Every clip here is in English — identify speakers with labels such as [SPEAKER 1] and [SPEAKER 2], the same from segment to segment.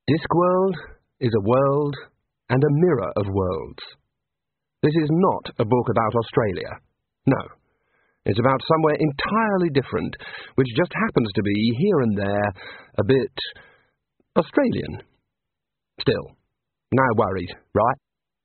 [SPEAKER 1] Discworld is a world and a mirror of worlds. This is not a book about Australia. No. It's about somewhere entirely different, which just happens to be, here and there, a bit Australian. Still, no worries, right?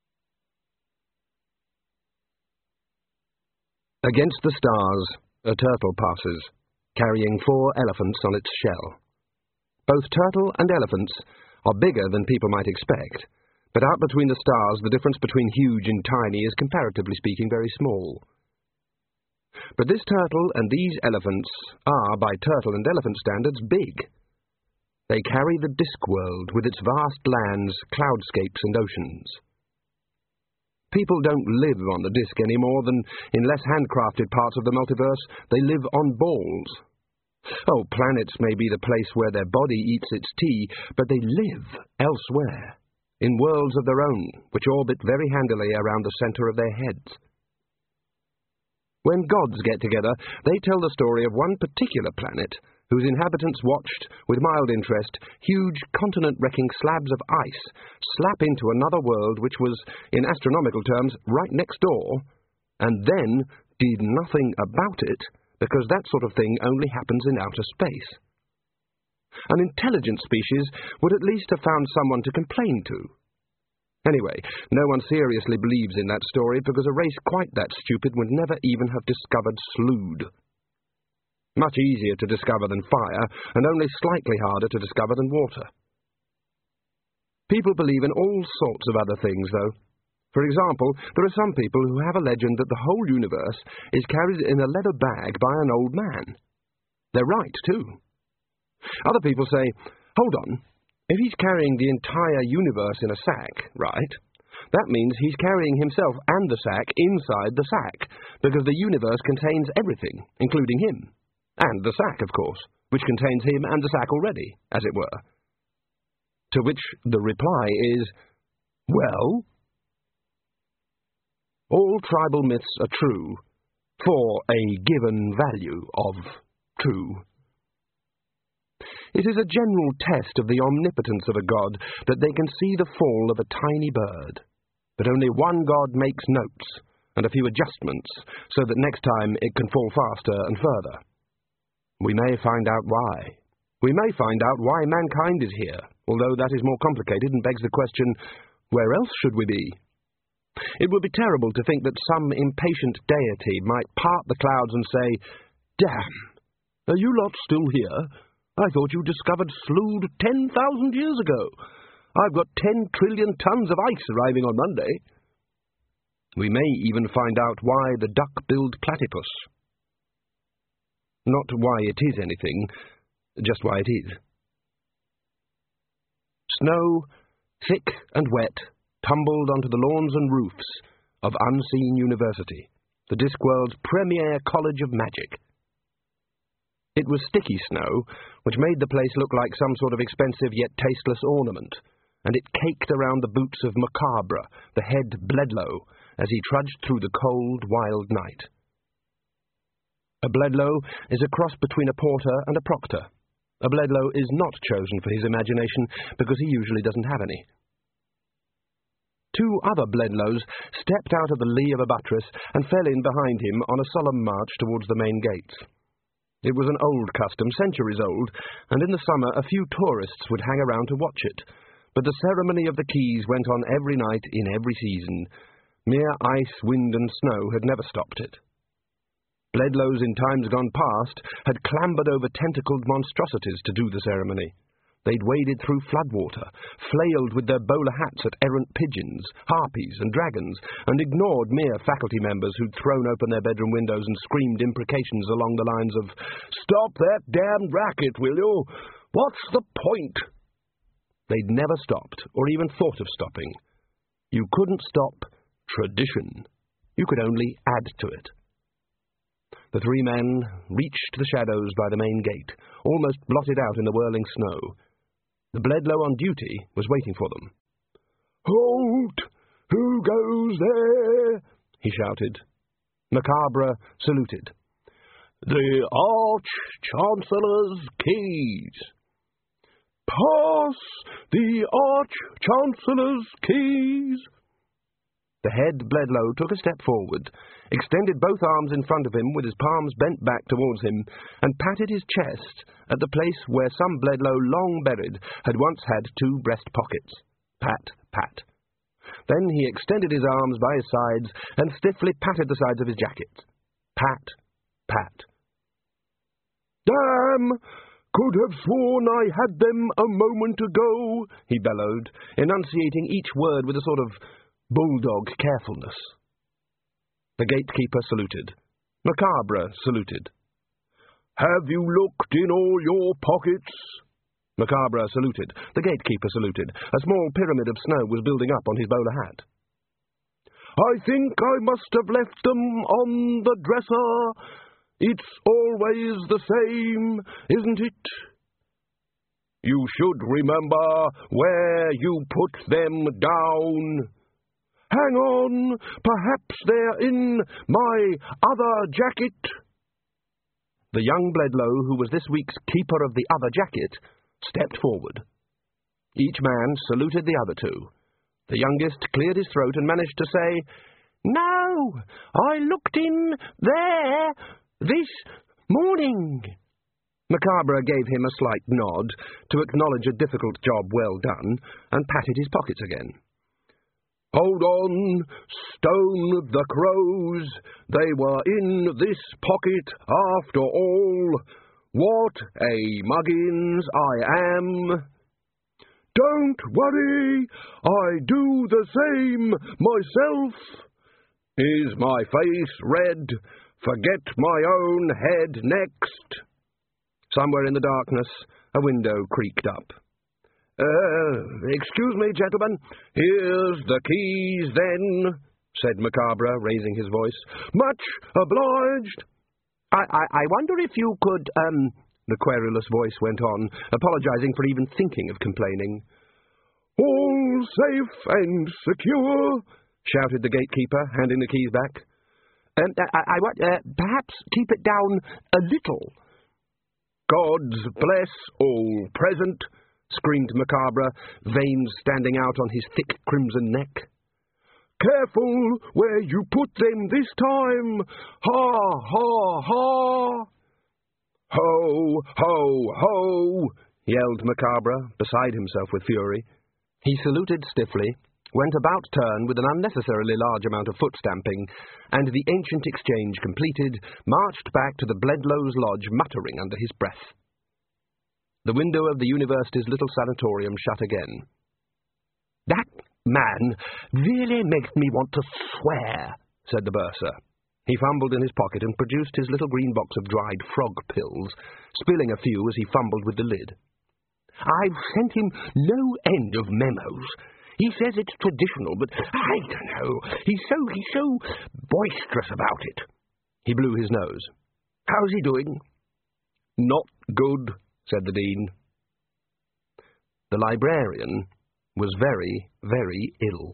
[SPEAKER 1] Against the stars, a turtle passes, carrying 4 elephants on its shell. Both turtle and elephants are bigger than people might expect, but out between the stars the difference between huge and tiny is, comparatively speaking, very small. But this turtle and these elephants are, by turtle and elephant standards, big. They carry the Discworld with its vast lands, cloudscapes and oceans. People don't live on the Disc any more than in less handcrafted parts of the multiverse. They live on balls. Oh, planets may be the place where their body eats its tea, but they live elsewhere, in worlds of their own, which orbit very handily around the centre of their heads. When gods get together, they tell the story of one particular planet, whose inhabitants watched, with mild interest, huge continent-wrecking slabs of ice slap into another world which was, in astronomical terms, right next door, and then did nothing about it, because that sort of thing only happens in outer space. An intelligent species would at least have found someone to complain to. Anyway, no one seriously believes in that story, because a race quite that stupid would never even have discovered Slood. Much easier to discover than fire, and only slightly harder to discover than water. People believe in all sorts of other things, though. For example, there are some people who have a legend that the whole universe is carried in a leather bag by an old man. They're right, too. Other people say, hold on, if he's carrying the entire universe in a sack, right, that means he's carrying himself and the sack inside the sack, because the universe contains everything, including him. And the sack, of course, which contains him and the sack already, as it were. To which the reply is, well, all tribal myths are true, for a given value of true. It is a general test of the omnipotence of a god that they can see the fall of a tiny bird, but only one god makes notes, and a few adjustments, so that next time it can fall faster and further. We may find out why. We may find out why mankind is here, although that is more complicated and begs the question, where else should we be? It would be terrible to think that some impatient deity might part the clouds and say, damn, are you lot still here? I thought you discovered Slood 10,000 years ago. I've got 10 trillion tons of ice arriving on Monday. We may even find out why the duck-billed platypus. Not why it is anything, just why it is. Snow, thick and wet, tumbled onto the lawns and roofs of Unseen University, the Discworld's premier college of magic. It was sticky snow, which made the place look like some sort of expensive yet tasteless ornament, and it caked around the boots of Macabre, the head Bledlow, as he trudged through the cold, wild night. A Bledlow is a cross between a porter and a proctor. A Bledlow is not chosen for his imagination, because he usually doesn't have any. 2 other Bledlows stepped out of the lee of a buttress and fell in behind him on a solemn march towards the main gates. It was an old custom, centuries old, and in the summer a few tourists would hang around to watch it, but the ceremony of the keys went on every night in every season. Mere ice, wind and snow had never stopped it. Bledlows in times gone past had clambered over tentacled monstrosities to do the ceremony. They'd waded through floodwater, flailed with their bowler hats at errant pigeons, harpies and dragons, and ignored mere faculty members who'd thrown open their bedroom windows and screamed imprecations along the lines of, "Stop that damned racket, will you? What's the point?" They'd never stopped, or even thought of stopping. You couldn't stop tradition. You could only add to it. The 3 men reached the shadows by the main gate, almost blotted out in the whirling snow. The Bledlow on duty was waiting for them. "Halt! Who goes there?" he shouted. Macabre saluted. "The Arch-Chancellor's keys." "Pass the Arch-Chancellor's keys. The head Bledlow took a step forward, extended both arms in front of him with his palms bent back towards him, and patted his chest at the place where some Bledlow long buried had once had 2 breast pockets. Pat, pat. Then he extended his arms by his sides and stiffly patted the sides of his jacket. Pat, pat. "Damn! Could have sworn I had them a moment ago," he bellowed, enunciating each word with a sort of bulldog carefulness. The gatekeeper saluted. Macabre saluted. "Have you looked in all your pockets?" Macabre saluted. The gatekeeper saluted. A small pyramid of snow was building up on his bowler hat. "I think I must have left them on the dresser. It's always the same, isn't it?" "You should remember where you put them down." "Hang on, perhaps they're in my other jacket." The young Bledlow, who was this week's keeper of the other jacket, stepped forward. Each man saluted the other 2. The youngest cleared his throat and managed to say, "No, I looked in there this morning." Macabre gave him a slight nod to acknowledge a difficult job well done, and patted his pockets again. "Hold on, Stone the Crows. They were in this pocket after all. What a muggins I am." "Don't worry, I do the same myself." "Is my face red? Forget my own head next." Somewhere in the darkness, a window creaked up. "Excuse me, gentlemen. Here's the keys, then," said Macabre, raising his voice. "Much obliged." I wonder if you could, the querulous voice went on, apologizing for even thinking of complaining. "All safe and secure," shouted the gatekeeper, handing the keys back. I want, perhaps keep it down a little." "God's bless all present," screamed Macabre, veins standing out on his thick crimson neck. "Careful where you put them this time! Ha, ha, ha!" "Ho, ho, ho!" yelled Macabre, beside himself with fury. He saluted stiffly, went about turn with an unnecessarily large amount of foot-stamping, and the ancient exchange completed, marched back to the Bledlow's lodge muttering under his breath. The window of the university's little sanatorium shut again. "That man really makes me want to swear," said the bursar. He fumbled in his pocket and produced his little green box of dried frog pills, spilling a few as he fumbled with the lid. "I've sent him no end of memos. He says it's traditional, but I don't know. He's so boisterous about it." He blew his nose. "How's he doing?" "Not good," said the dean. The librarian was very, very ill.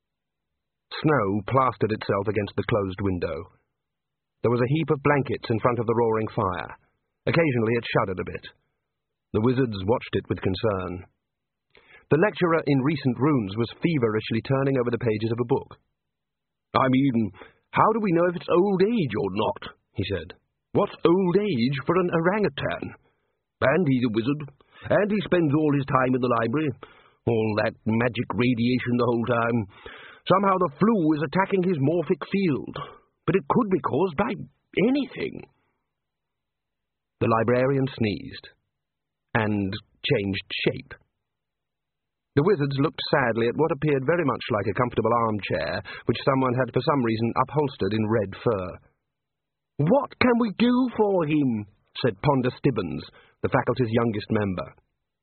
[SPEAKER 1] Snow plastered itself against the closed window. There was a heap of blankets in front of the roaring fire. Occasionally it shuddered a bit. The wizards watched it with concern. The lecturer in recent runes was feverishly turning over the pages of a book. "I mean, how do we know if it's old age or not?" he said. "What's old age for an orangutan? And he's a wizard, and he spends all his time in the library. All that magic radiation the whole time. Somehow the flu is attacking his morphic field, but it could be caused by anything." The librarian sneezed, and changed shape. The wizards looked sadly at what appeared very much like a comfortable armchair, which someone had for some reason upholstered in red fur. "What can we do for him?" said Ponder Stibbons, the faculty's youngest member.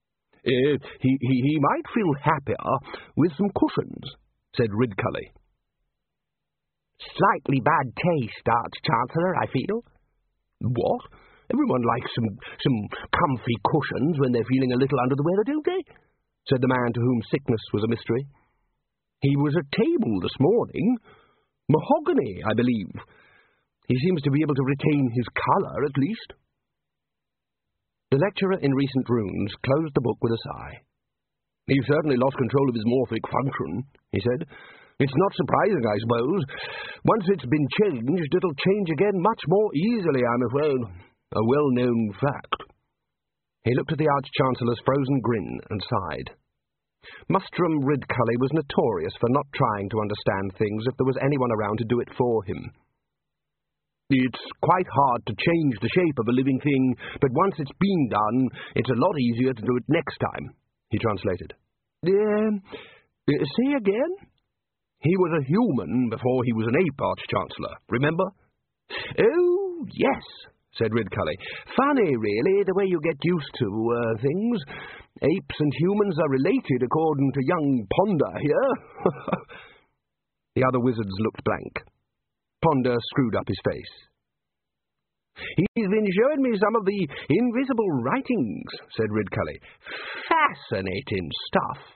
[SPEAKER 1] He might feel happier with some cushions," said Ridcully. "Slightly bad taste, Arch-Chancellor, I feel." "What? Everyone likes some comfy cushions when they're feeling a little under the weather, don't they?" said the man to whom sickness was a mystery. "He was at table this morning. Mahogany, I believe. He seems to be able to retain his colour, at least." The lecturer in recent runes closed the book with a sigh. "He's certainly lost control of his morphic function," he said. "It's not surprising, I suppose. Once it's been changed, it'll change again much more easily, I'm afraid. A well-known fact." He looked at the Arch-Chancellor's frozen grin and sighed. Mustrum Ridcully was notorious for not trying to understand things if there was anyone around to do it for him. "It's quite hard to change the shape of a living thing, but once it's been done, it's a lot easier to do it next time," he translated. Say again?" "He was a human before he was an ape, Arch-Chancellor, remember?" "Oh, yes," said Ridcully. "Funny, really, the way you get used to things. Apes and humans are related, according to young Ponder here." The other wizards looked blank. Ponder screwed up his face. "He's been showing me some of the invisible writings," said Ridcully. "Fascinating stuff."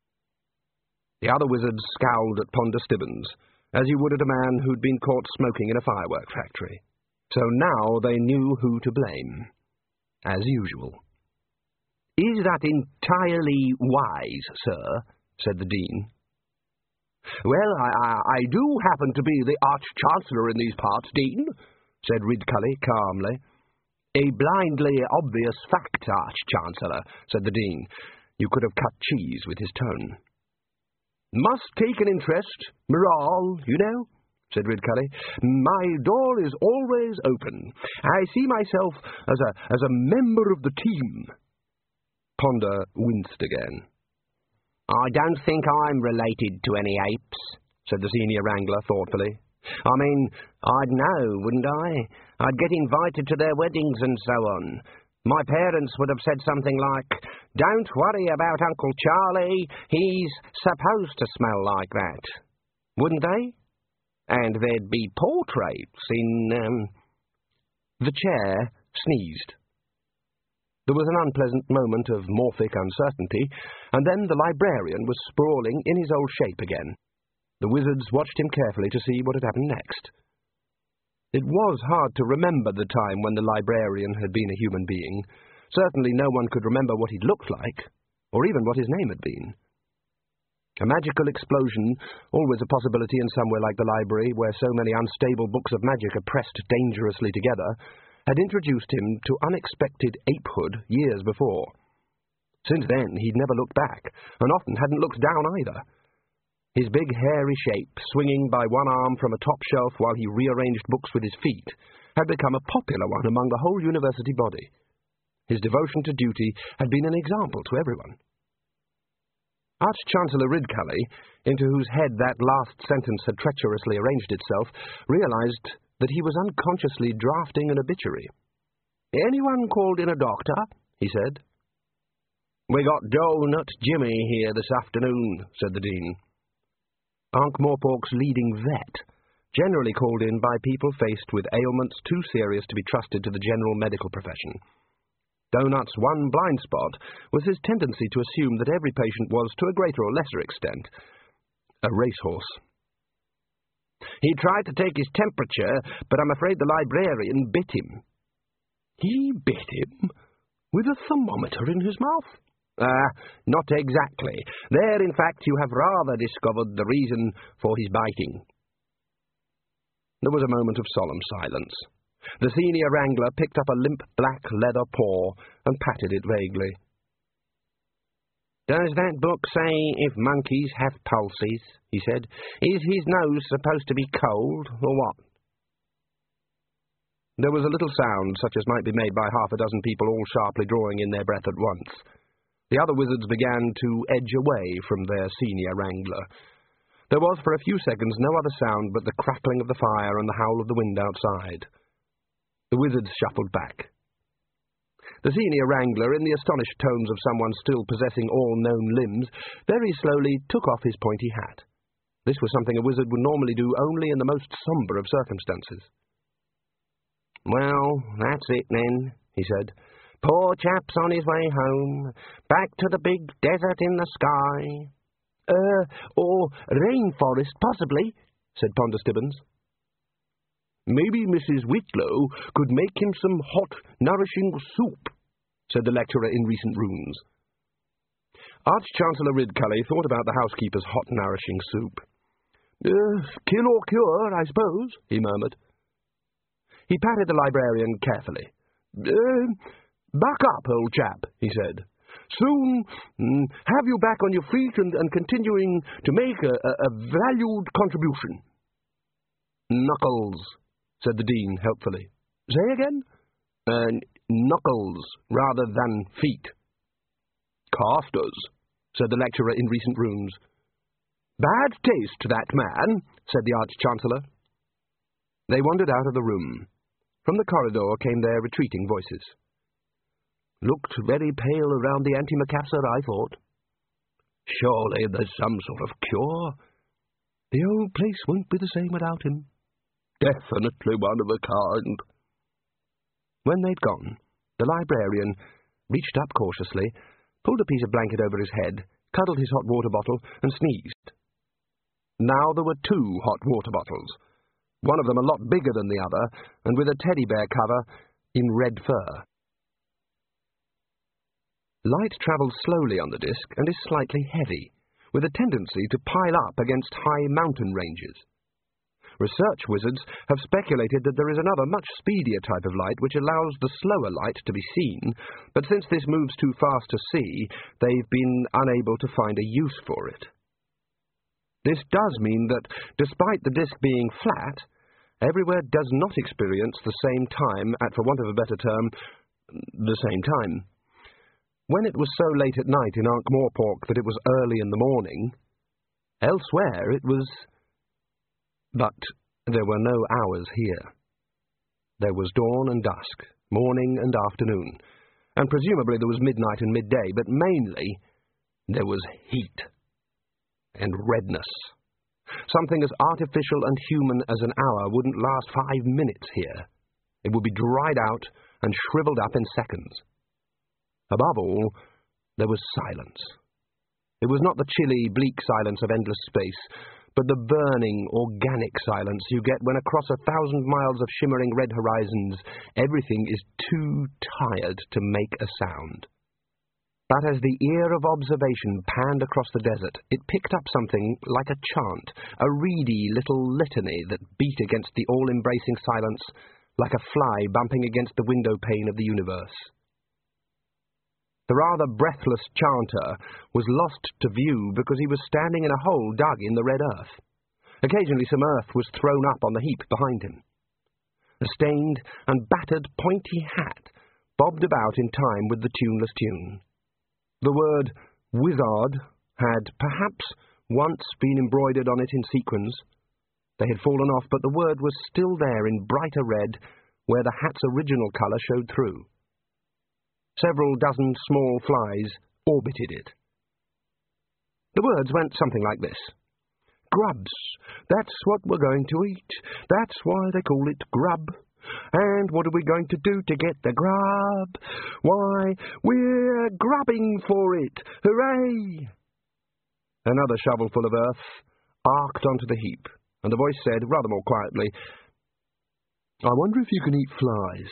[SPEAKER 1] The other wizards scowled at Ponder Stibbons, as you would at a man who'd been caught smoking in a firework factory. So now they knew who to blame, as usual. "Is that entirely wise, sir?" said the Dean. "Well, I do happen to be the Arch-Chancellor in these parts, Dean," said Ridcully calmly. "A blindly obvious fact, Arch-Chancellor," said the Dean. You could have cut cheese with his tone. "Must take an interest, morale, you know," said Ridcully. "My door is always open. I see myself as a member of the team." Ponder winced again. "I don't think I'm related to any apes," said the senior wrangler thoughtfully. "I mean, I'd know, wouldn't I? I'd get invited to their weddings and so on. My parents would have said something like, 'Don't worry about Uncle Charlie, he's supposed to smell like that.' Wouldn't they? And there'd be portraits in, The chair sneezed. There was an unpleasant moment of morphic uncertainty, and then the librarian was sprawling in his old shape again. The wizards watched him carefully to see what had happened next. It was hard to remember the time when the librarian had been a human being. Certainly no one could remember what he'd looked like, or even what his name had been. A magical explosion, always a possibility in somewhere like the library, where so many unstable books of magic are pressed dangerously together, had introduced him to unexpected apehood years before. Since then he'd never looked back, and often hadn't looked down either. His big hairy shape, swinging by one arm from a top shelf while he rearranged books with his feet, had become a popular one among the whole university body. His devotion to duty had been an example to everyone. Arch-Chancellor Ridcully, into whose head that last sentence had treacherously arranged itself, realized that he was unconsciously drafting an obituary. "Anyone called in a doctor?" he said. "We got Donut Jimmy here this afternoon," said the Dean. Ankh-Morpork's leading vet, generally called in by people faced with ailments too serious to be trusted to the general medical profession. Donut's one blind spot was his tendency to assume that every patient was, to a greater or lesser extent, a racehorse. "He tried to take his temperature, but I'm afraid the librarian bit him." "He bit him? With a thermometer in his mouth?" Not exactly. There, in fact, you have rather discovered the reason for his biting." There was a moment of solemn silence. The senior wrangler picked up a limp black leather paw and patted it vaguely. "Does that book say if monkeys have pulses?" he said. "Is his nose supposed to be cold, or what?" There was a little sound, such as might be made by half a dozen people all sharply drawing in their breath at once. The other wizards began to edge away from their senior wrangler. There was for a few seconds no other sound but the crackling of the fire and the howl of the wind outside. The wizards shuffled back. The senior wrangler, in the astonished tones of someone still possessing all known limbs, very slowly took off his pointy hat. This was something a wizard would normally do only in the most sombre of circumstances. "Well, that's it then," he said. "Poor chap's on his way home, back to the big desert in the sky." Or rainforest, possibly," said Ponder Stibbons. "Maybe Mrs. Whitlow could make him some hot, nourishing soup," said the lecturer in recent runes. Arch-Chancellor Ridcully thought about the housekeeper's hot, nourishing soup. Kill or cure, I suppose, he murmured. He patted the librarian carefully. Buck up, old chap, he said. Soon have you back on your feet and continuing to make a valued contribution. Knuckles, said the Dean helpfully. Say again? Knuckles rather than feet. Casters, said the lecturer in recent rooms. Bad taste, that man, said the Arch-Chancellor. They wandered out of the room. From the corridor came their retreating voices. Looked very pale around the antimacassar, I thought. Surely there's some sort of cure. The old place won't be the same without him. Definitely one of a kind. When they'd gone, the librarian reached up cautiously, pulled a piece of blanket over his head, cuddled his hot water bottle, and sneezed. Now there were 2 hot water bottles, one of them a lot bigger than the other, and with a teddy bear cover in red fur. Light travels slowly on the disk and is slightly heavy, with a tendency to pile up against high mountain ranges. Research wizards have speculated that there is another much speedier type of light which allows the slower light to be seen, but since this moves too fast to see, they've been unable to find a use for it. This does mean that, despite the disk being flat, everywhere does not experience the same time at, for want of a better term, the same time. When it was so late at night in Ankh-Morpork that it was early in the morning, elsewhere it was... But there were no hours here. There was dawn and dusk, morning and afternoon, and presumably there was midnight and midday, but mainly there was heat and redness. Something as artificial and human as an hour wouldn't last 5 minutes here. It would be dried out and shriveled up in seconds. Above all, there was silence. It was not the chilly, bleak silence of endless space, but the burning, organic silence you get when across 1,000 miles of shimmering red horizons, everything is too tired to make a sound. But as the ear of observation panned across the desert, it picked up something like a chant, a reedy little litany that beat against the all-embracing silence like a fly bumping against the window pane of the universe. The rather breathless chanter was lost to view because he was standing in a hole dug in the red earth. Occasionally some earth was thrown up on the heap behind him. A stained and battered pointy hat bobbed about in time with the tuneless tune. The word wizard had perhaps once been embroidered on it in sequins. They had fallen off, but the word was still there in brighter red where the hat's original colour showed through. Several dozen small flies orbited it. The words went something like this. Grubs, that's what we're going to eat. That's why they call it grub. And what are we going to do to get the grub? Why, we're grubbing for it. Hooray! Another shovelful of earth arced onto the heap, and the voice said, rather more quietly, I wonder if you can eat flies.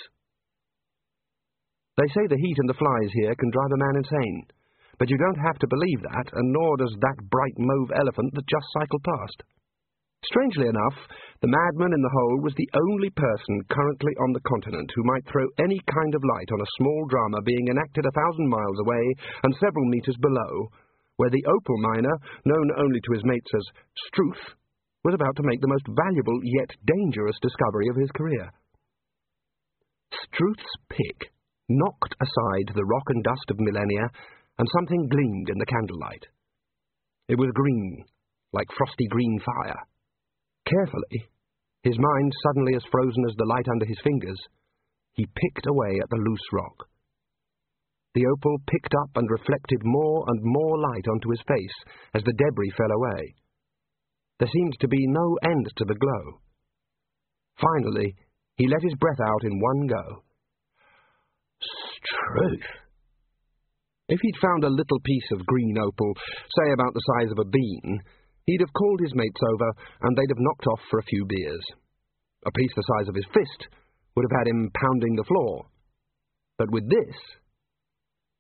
[SPEAKER 1] They say the heat and the flies here can drive a man insane, but you don't have to believe that, and nor does that bright mauve elephant that just cycled past. Strangely enough, the madman in the hole was the only person currently on the continent who might throw any kind of light on a small drama being enacted 1,000 miles away and several metres below, where the opal miner, known only to his mates as Struth, was about to make the most valuable yet dangerous discovery of his career. Struth's pick knocked aside the rock and dust of millennia, and something gleamed in the candlelight. It was green, like frosty green fire. Carefully, his mind suddenly as frozen as the light under his fingers, he picked away at the loose rock. The opal picked up and reflected more and more light onto his face as the debris fell away. There seemed to be no end to the glow. Finally, he let his breath out in one go. Struth! If he'd found a little piece of green opal, say about the size of a bean, he'd have called his mates over, and they'd have knocked off for a few beers. A piece the size of his fist would have had him pounding the floor. But with this,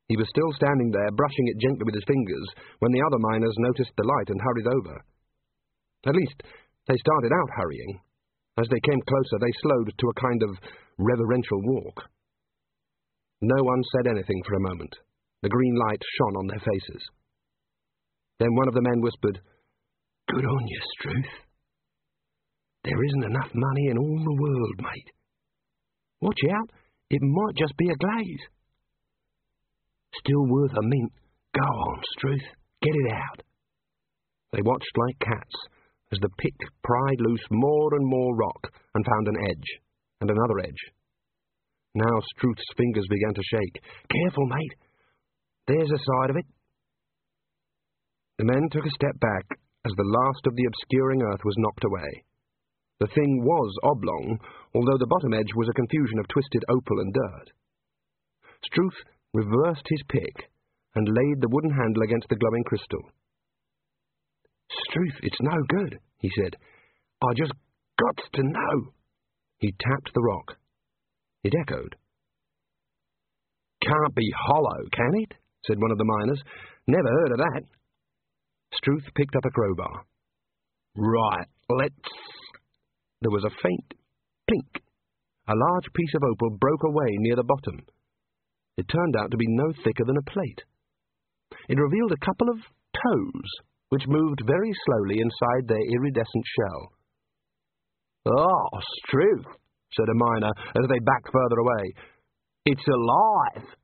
[SPEAKER 1] He was still standing there, brushing it gently with his fingers, when the other miners noticed the light and hurried over. At least, they started out hurrying. As they came closer, they slowed to a kind of reverential walk. No one said anything for a moment. The green light shone on their faces. Then one of the men whispered, "Good on you, Struth. There isn't enough money in all the world, mate. Watch out, it might just be a glaze. Still worth a mint. Go on, Struth, get it out." They watched like cats as the pick pried loose more and more rock and found an edge, and another edge. Now Struth's fingers began to shake. "Careful, mate. There's a side of it." The men took a step back as the last of the obscuring earth was knocked away. The thing was oblong, although the bottom edge was a confusion of twisted opal and dirt. Struth reversed his pick and laid the wooden handle against the glowing crystal. "Struth, it's no good," he said. "I just gots to know." He tapped the rock. It echoed. "Can't be hollow, can it?" said one of the miners. "Never heard of that." Struth picked up a crowbar. "Right, let's—" There was a faint plink. A large piece of opal broke away near the bottom. It turned out to be no thicker than a plate. It revealed a couple of toes, which moved very slowly inside their iridescent shell. "Oh, Struth," said a miner as they backed further away. "It's alive."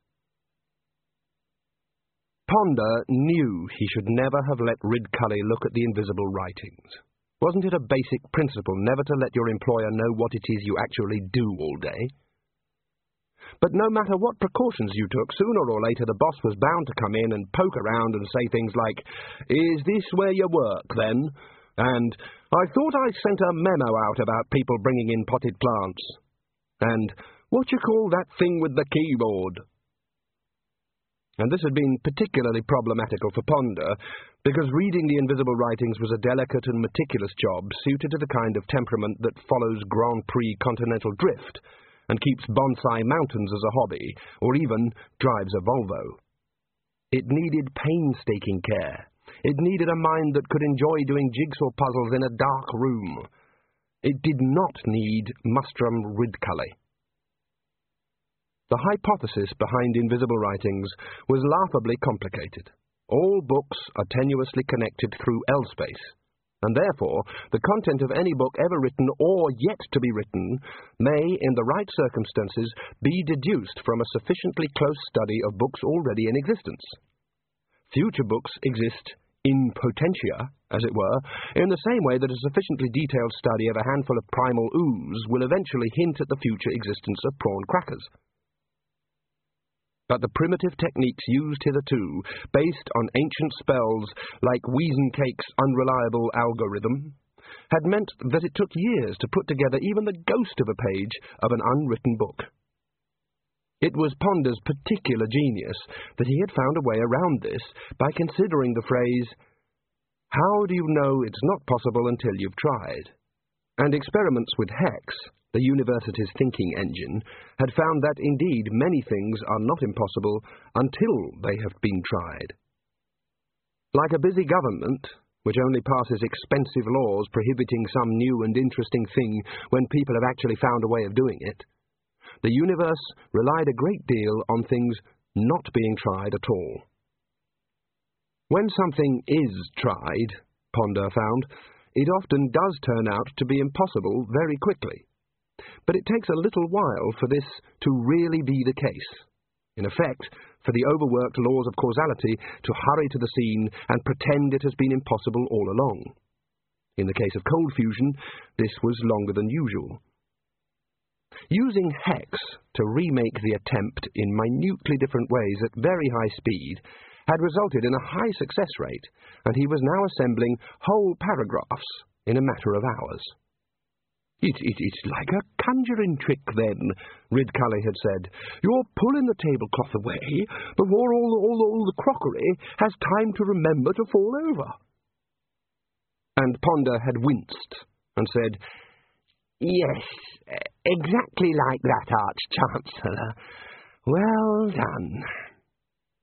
[SPEAKER 1] Ponder knew he should never have let Ridcully look at the invisible writings. Wasn't it a basic principle never to let your employer know what it is you actually do all day? But no matter what precautions you took, sooner or later the boss was bound to come in and poke around and say things like, "Is this where you work, then?" And "I thought I sent a memo out about people bringing in potted plants." And "What you call that thing with the keyboard?" And this had been particularly problematical for Ponder, because reading the invisible writings was a delicate and meticulous job suited to the kind of temperament that follows Grand Prix continental drift, and keeps bonsai mountains as a hobby, or even drives a Volvo. It needed painstaking care. It needed a mind that could enjoy doing jigsaw puzzles in a dark room. It did not need Mustrum Ridcully. The hypothesis behind invisible writings was laughably complicated. All books are tenuously connected through L-space, and therefore the content of any book ever written or yet to be written may, in the right circumstances, be deduced from a sufficiently close study of books already in existence. Future books exist in potentia, as it were, in the same way that a sufficiently detailed study of a handful of primal ooze will eventually hint at the future existence of prawn crackers. But the primitive techniques used hitherto, based on ancient spells like Wiesencake's unreliable algorithm, had meant that it took years to put together even the ghost of a page of an unwritten book. It was Ponder's particular genius that he had found a way around this by considering the phrase, "How do you know it's not possible until you've tried?" And experiments with Hex, the university's thinking engine, had found that, indeed, many things are not impossible until they have been tried. Like a busy government, which only passes expensive laws prohibiting some new and interesting thing when people have actually found a way of doing it, the universe relied a great deal on things not being tried at all. When something is tried, Ponder found, it often does turn out to be impossible very quickly. But it takes a little while for this to really be the case. In effect, for the overworked laws of causality to hurry to the scene and pretend it has been impossible all along. In the case of cold fusion, this was longer than usual. Using Hex to remake the attempt in minutely different ways at very high speed had resulted in a high success rate, and he was now assembling whole paragraphs in a matter of hours. It's like a conjuring trick, then, Ridcully had said. You're pulling the tablecloth away before all the crockery has time to remember to fall over. And Ponder had winced and said, Yes, exactly like that, Arch-Chancellor. Well done.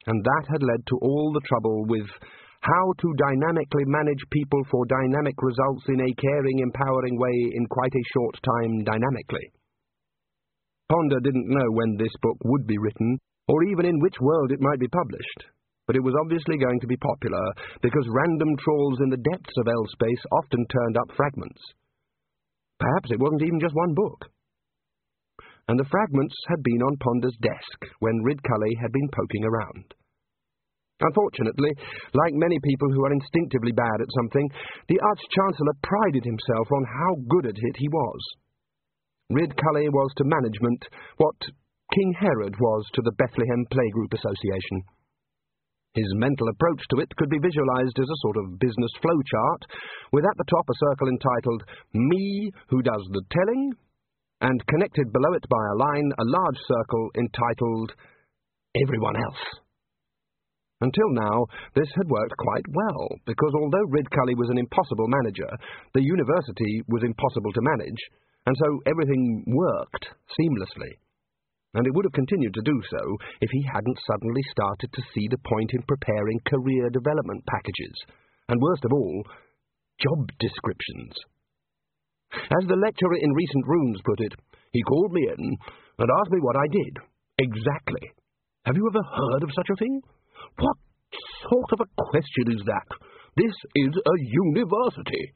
[SPEAKER 1] and that had led to all the trouble with how to dynamically manage people for dynamic results in a caring, empowering way in quite a short time dynamically. Ponder didn't know when this book would be written, or even in which world it might be published, but it was obviously going to be popular, because random trawls in the depths of L-space often turned up fragments. Perhaps it wasn't even just one book. And the fragments had been on Ponder's desk when Ridcully had been poking around. Unfortunately, like many people who are instinctively bad at something, the Arch-Chancellor prided himself on how good at it he was. Ridcully was to management what King Herod was to the Bethlehem Playgroup Association. His mental approach to it could be visualized as a sort of business flowchart, with at the top a circle entitled Me, Who Does the Telling, and connected below it by a line, a large circle entitled Everyone Else. Until now, this had worked quite well, because although Ridcully was an impossible manager, the university was impossible to manage, and so everything worked seamlessly. And it would have continued to do so if he hadn't suddenly started to see the point in preparing career development packages, and worst of all, job descriptions. As the lecturer in Recent Runes put it, he called me in and asked me what I did. Exactly. Have you ever heard of such a thing? What sort of a question is that? This is a university.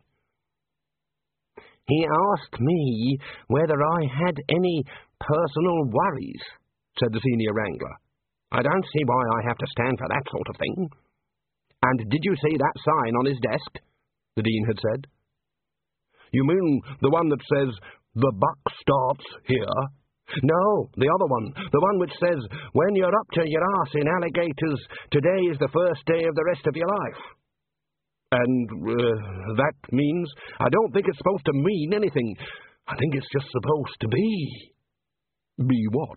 [SPEAKER 1] He asked me whether I had any personal worries, said the senior wrangler. I don't see why I have to stand for that sort of thing. And did you see that sign on his desk? The dean had said. You mean the one that says, the buck starts here? No, the other one, the one which says, when you're up to your arse in alligators, today is the first day of the rest of your life. And that means, I don't think it's supposed to mean anything. I think it's just supposed to be. Be what?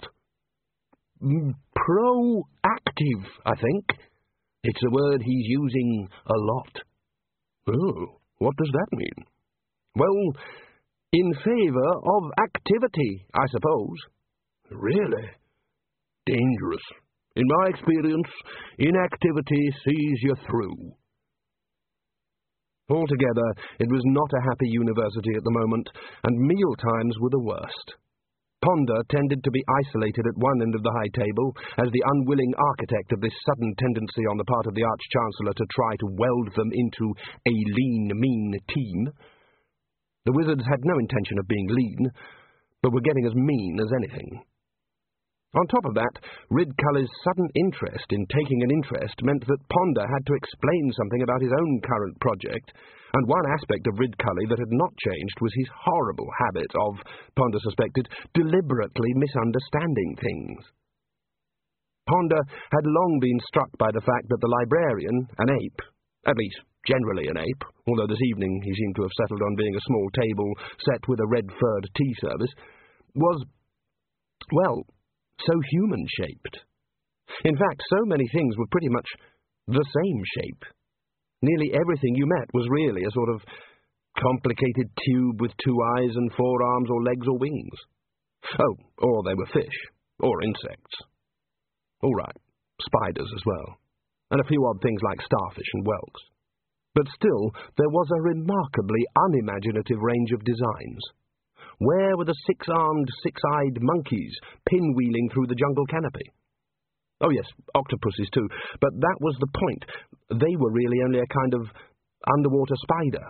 [SPEAKER 1] Proactive, I think. It's a word he's using a lot. Oh, what does that mean? Well, in favour of activity, I suppose. Really? Dangerous. In my experience, inactivity sees you through. Altogether, it was not a happy university at the moment, and meal times were the worst. Ponder tended to be isolated at one end of the high table, as the unwilling architect of this sudden tendency on the part of the Arch-Chancellor to try to weld them into a lean, mean team. The wizards had no intention of being lean, but were getting as mean as anything. On top of that, Ridcully's sudden interest in taking an interest meant that Ponder had to explain something about his own current project, and one aspect of Ridcully that had not changed was his horrible habit of, Ponder suspected, deliberately misunderstanding things. Ponder had long been struck by the fact that the librarian, an ape, at least generally an ape, although this evening he seemed to have settled on being a small table set with a red-furred tea service, was, well, so human-shaped. In fact, so many things were pretty much the same shape. Nearly everything you met was really a sort of complicated tube with 2 eyes and 4 arms or legs or wings. Oh, or they were fish, or insects. All right, spiders as well, and a few odd things like starfish and whelks. But still, there was a remarkably unimaginative range of designs. Where were the 6-armed, 6-eyed monkeys pinwheeling through the jungle canopy? Oh yes, octopuses too, but that was the point. They were really only a kind of underwater spider.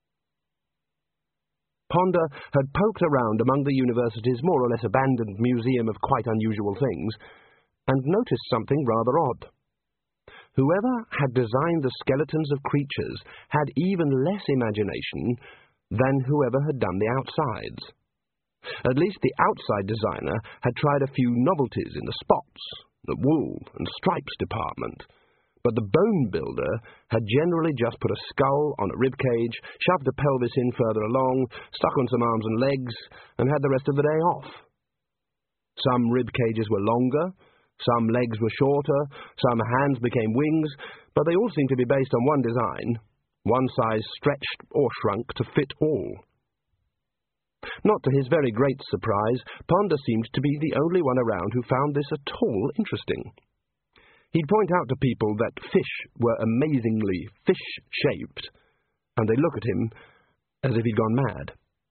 [SPEAKER 1] Ponder had poked around among the university's more or less abandoned museum of quite unusual things, and noticed something rather odd. Whoever had designed the skeletons of creatures had even less imagination than whoever had done the outsides. At least the outside designer had tried a few novelties in the spots, the wool and stripes department, but the bone builder had generally just put a skull on a ribcage, shoved the pelvis in further along, stuck on some arms and legs, and had the rest of the day off. Some rib cages were longer, some legs were shorter, some hands became wings, but they all seemed to be based on one design. One size stretched or shrunk to fit all. Not to his very great surprise, Ponder seemed to be the only one around who found this at all interesting. He'd point out to people that fish were amazingly fish-shaped, and they'd look at him as if he'd gone mad.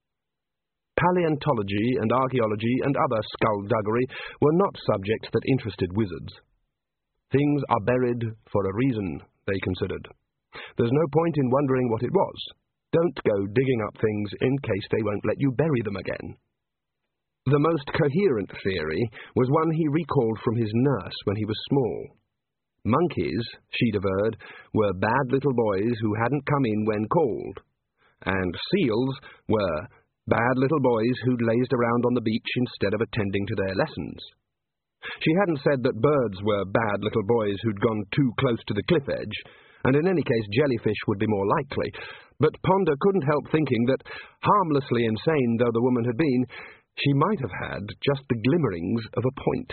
[SPEAKER 1] Paleontology and archaeology and other skullduggery were not subjects that interested wizards. Things are buried for a reason, they considered. There's no point in wondering what it was. Don't go digging up things in case they won't let you bury them again. The most coherent theory was one he recalled from his nurse when he was small. Monkeys, she'd averred, were bad little boys who hadn't come in when called, and seals were bad little boys who'd lazed around on the beach instead of attending to their lessons. She hadn't said that birds were bad little boys who'd gone too close to the cliff edge, and in any case jellyfish would be more likely, but Ponder couldn't help thinking that, harmlessly insane though the woman had been, she might have had just the glimmerings of a point.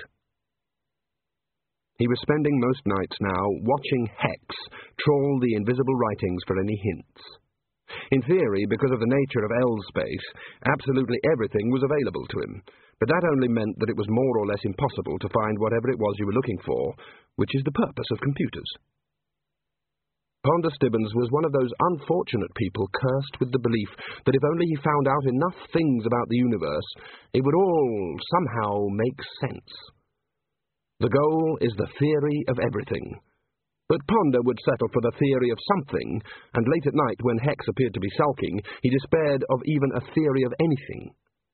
[SPEAKER 1] He was spending most nights now watching Hex trawl the invisible writings for any hints. In theory, because of the nature of L-space, absolutely everything was available to him, but that only meant that it was more or less impossible to find whatever it was you were looking for, which is the purpose of computers. Ponder Stibbons was one of those unfortunate people cursed with the belief that if only he found out enough things about the universe, it would all somehow make sense. The goal is the theory of everything. But Ponder would settle for the theory of something, and late at night, when Hex appeared to be sulking, he despaired of even a theory of anything.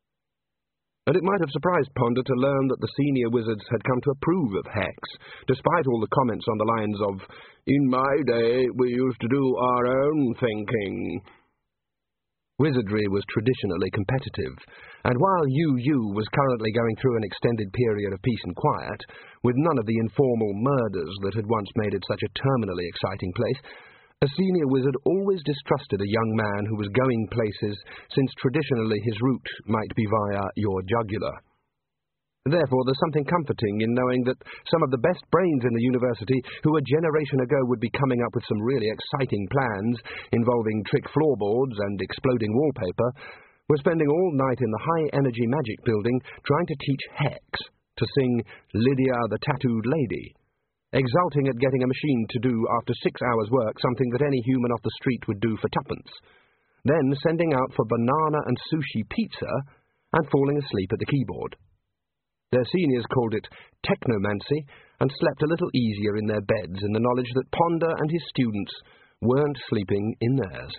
[SPEAKER 1] And it might have surprised Ponder to learn that the senior wizards had come to approve of Hex, despite all the comments on the lines of, "In my day, we used to do our own thinking." Wizardry was traditionally competitive, and while UU was currently going through an extended period of peace and quiet, with none of the informal murders that had once made it such a terminally exciting place, a senior wizard always distrusted a young man who was going places, since traditionally his route might be via your jugular. Therefore, there's something comforting in knowing that some of the best brains in the university, who a generation ago would be coming up with some really exciting plans involving trick floorboards and exploding wallpaper, were spending all night in the high-energy magic building trying to teach Hex to sing Lydia the Tattooed Lady, exulting at getting a machine to do after 6 hours' work something that any human off the street would do for tuppence, then sending out for banana and sushi pizza and falling asleep at the keyboard. Their seniors called it technomancy and slept a little easier in their beds in the knowledge that Ponder and his students weren't sleeping in theirs.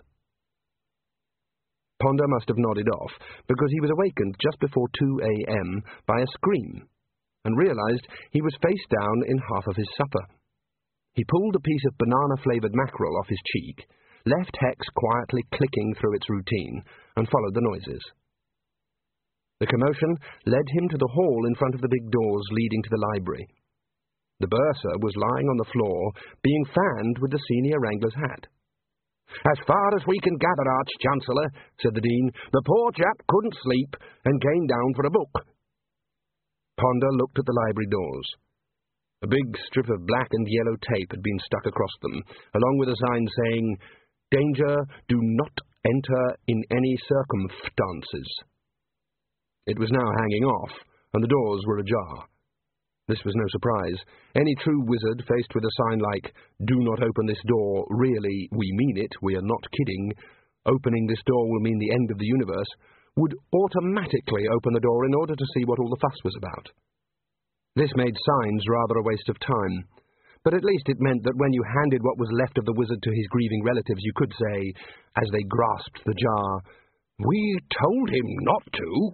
[SPEAKER 1] Ponder must have nodded off, because he was awakened just before 2 a.m. by a scream, and realized he was face down in half of his supper. He pulled a piece of banana-flavoured mackerel off his cheek, left Hex quietly clicking through its routine, and followed the noises. The commotion led him to the hall in front of the big doors leading to the library. The bursar was lying on the floor, being fanned with the senior wrangler's hat. "As far as we can gather, Arch-Chancellor," said the Dean, "the poor chap couldn't sleep and came down for a book." Ponder looked at the library doors. A big strip of black and yellow tape had been stuck across them, along with a sign saying, "Danger, do not enter in any circumstances." It was now hanging off, and the doors were ajar. This was no surprise. Any true wizard faced with a sign like, "Do not open this door, really, we mean it, we are not kidding, opening this door will mean the end of the universe," would automatically open the door in order to see what all the fuss was about. This made signs rather a waste of time, but at least it meant that when you handed what was left of the wizard to his grieving relatives, you could say, as they grasped the jar, "We told him not to."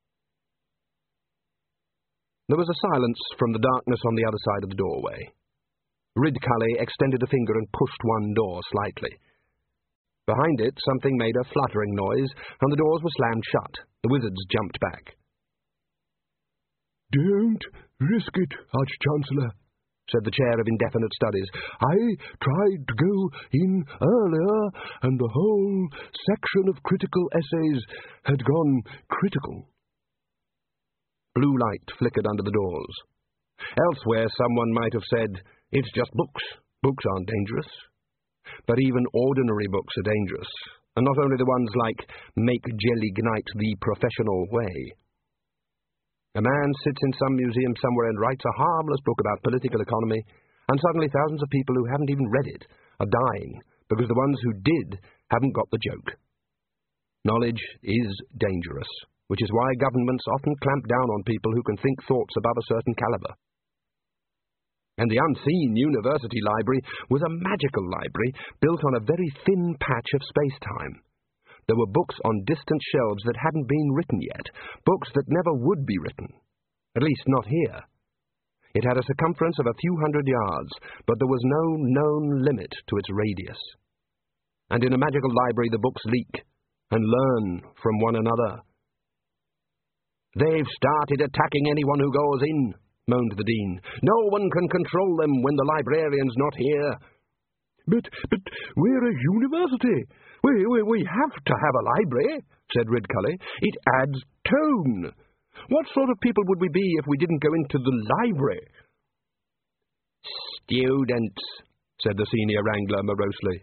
[SPEAKER 1] There was a silence from the darkness on the other side of the doorway. Ridcully extended a finger and pushed one door slightly. Behind it, something made a fluttering noise, and the doors were slammed shut. The wizards jumped back. "Don't risk it, Arch-Chancellor," said the Chair of Indefinite Studies. "I tried to go in earlier, and the whole section of critical essays had gone critical." Blue light flickered under the doors. Elsewhere, someone might have said, "It's just books. Books aren't dangerous." But even ordinary books are dangerous, and not only the ones like Make Jelly-Gnite the Professional Way. A man sits in some museum somewhere and writes a harmless book about political economy, and suddenly thousands of people who haven't even read it are dying because the ones who did haven't got the joke. Knowledge is dangerous, which is why governments often clamp down on people who can think thoughts above a certain caliber. And the Unseen University Library was a magical library built on a very thin patch of space-time. There were books on distant shelves that hadn't been written yet, books that never would be written, at least not here. It had a circumference of a few hundred yards, but there was no known limit to its radius. And in a magical library the books leak and learn from one another. "They've started attacking anyone who goes in," moaned the Dean. "No one can control them when the librarian's not here." But we're a university. We have to have a library," said Ridcully. "It adds tone. What sort of people would we be if we didn't go into the library?" "Students," said the Senior Wrangler morosely.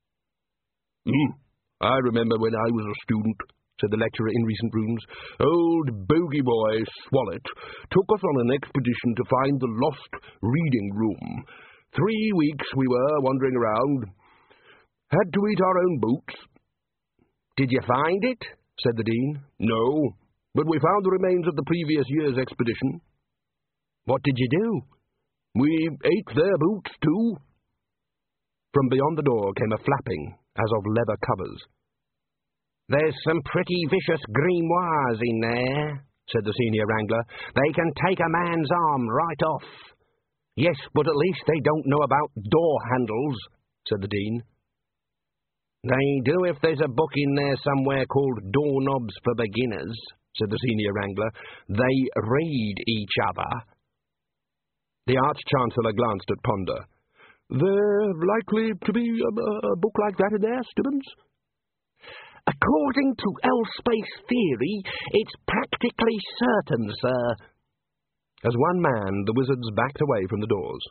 [SPEAKER 1] "I remember when I was a student," said the lecturer in recent rooms. "Old bogey boy Swallet took us on an expedition to find the lost reading room. 3 weeks we were wandering around. Had to eat our own boots." "Did you find it?" said the Dean. "No, but we found the remains of the previous year's expedition." "What did you do?" "We ate their boots too." From beyond the door came a flapping, as of leather covers. "There's some pretty vicious grimoires in there," said the Senior Wrangler. "They can take a man's arm right off." "Yes, but at least they don't know about door handles," said the Dean. "They do if there's a book in there somewhere called Doorknobs for Beginners," said the Senior Wrangler. "They read each other." The Arch-Chancellor glanced at Ponder. "There likely to be a book like that in there, Stibbons?" "According to L-Space theory, it's practically certain, sir." As one man, the wizards backed away from the doors.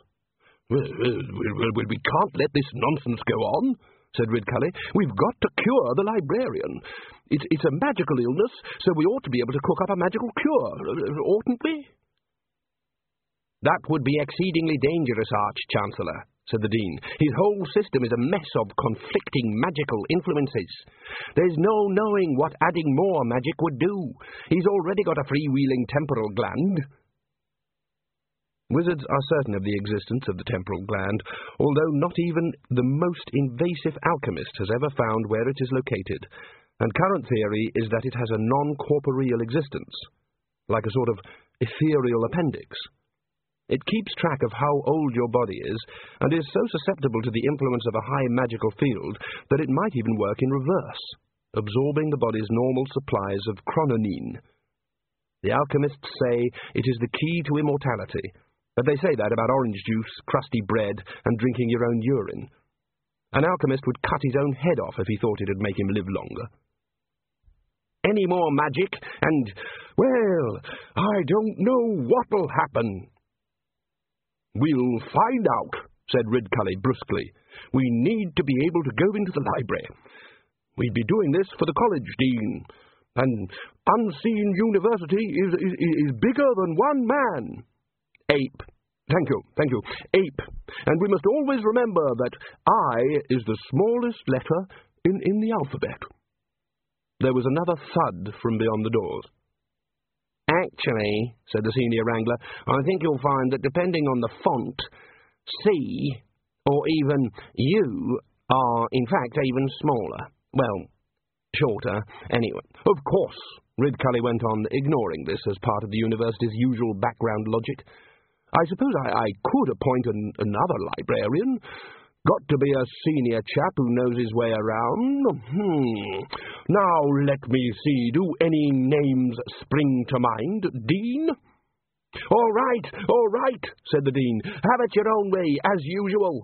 [SPEAKER 1] We can't let this nonsense go on," said Ridcully. "We've got to cure the librarian. It's a magical illness, so we ought to be able to cook up a magical cure, oughtn't we?" "That would be exceedingly dangerous, Arch-Chancellor," said the Dean. "His whole system is a mess of conflicting magical influences. There's no knowing what adding more magic would do. He's already got a freewheeling temporal gland." Wizards are certain of the existence of the temporal gland, although not even the most invasive alchemist has ever found where it is located, and current theory is that it has a non-corporeal existence, like a sort of ethereal appendix. It keeps track of how old your body is, and is so susceptible to the influence of a high magical field that it might even work in reverse, absorbing the body's normal supplies of chrononine. The alchemists say it is the key to immortality, but they say that about orange juice, crusty bread, and drinking your own urine. An alchemist would cut his own head off if he thought it'd make him live longer. Any more magic, and, well, I don't know what'll happen. "We'll find out," said Ridcully brusquely. "We need to be able to go into the library. We'd be doing this for the college, Dean. And Unseen University is bigger than one man." "Ape. Thank you. Ape. And we must always remember that I is the smallest letter in the alphabet." There was another thud from beyond the doors. "Actually," said the Senior Wrangler, "I think you'll find that depending on the font, C or even U are in fact even smaller. Well, shorter, anyway." "Of course," Ridcully went on, ignoring this as part of the university's usual background logic. "I suppose I could appoint another librarian. Got to be a senior chap who knows his way around. Now let me see, do any names spring to mind, Dean?" All right, said the Dean. "Have it your own way, as usual."